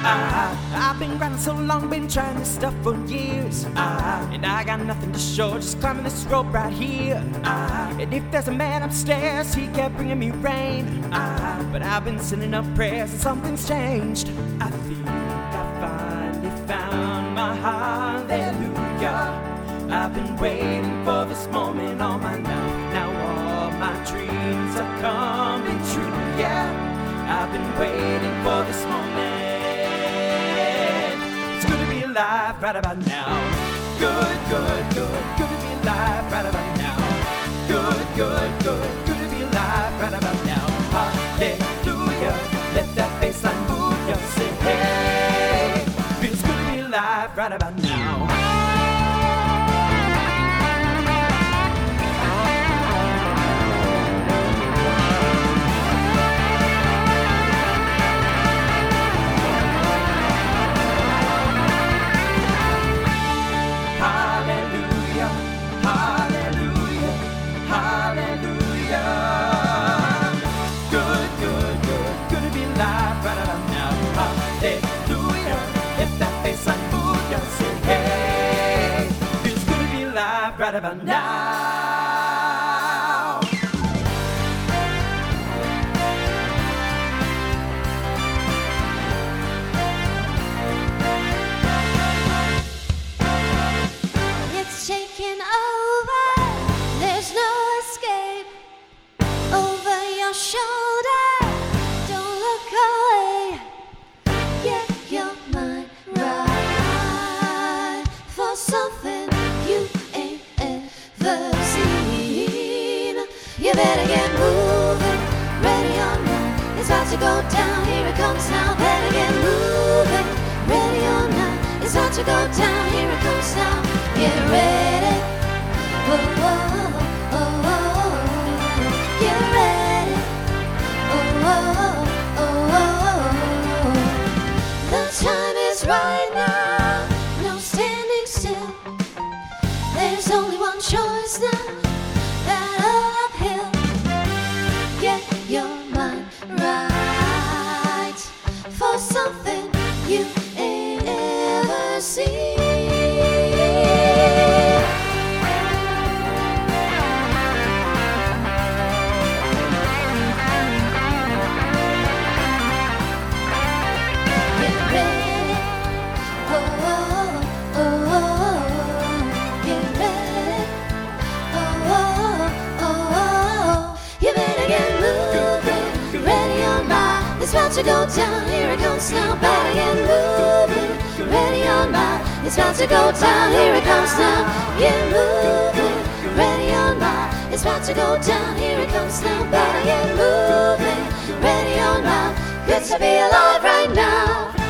I've been grinding so long, been trying this stuff for years. And I got nothing to show, just climbing this rope right here. And if there's a man upstairs, he kept bringing me rain. But I've been sending up prayers and something's changed. I think I finally found my hallelujah. I've been waiting for this moment all my life. Now all my dreams are coming true, yeah. I've been waiting for this moment. It's good to be alive right about now. Good, good, good, good to be alive right about now. Good, good, good, good to be alive right about now. Hallelujah, let that bass line move you. Say hey, feels good to be alive right about now. Right about now. It's taking over, there's no escape. Over your shoulder, don't look away. Get your mind right for something you ain't ever seen. You better get moving, ready or not, it's about to go down, here it comes now. Better get moving, ready or not, it's about to go down, here it comes now. Get ready, whoa, whoa, whoa, whoa. Get ready, oh, oh, oh, oh. The time is right now, no standing still. There's only one choice now, that uphill. Get your mind right for something you ain't ever seen. Get ready, oh, oh, oh, oh. Get ready, oh, oh, oh, oh. You better get moving, ready or not, it's about to go down, here it comes now. Better get moving, ready or not, it's about to go down, here it comes now. Get moving, ready or not, it's about to go down, here it comes now. Better get moving, ready or not, good to be alive right now.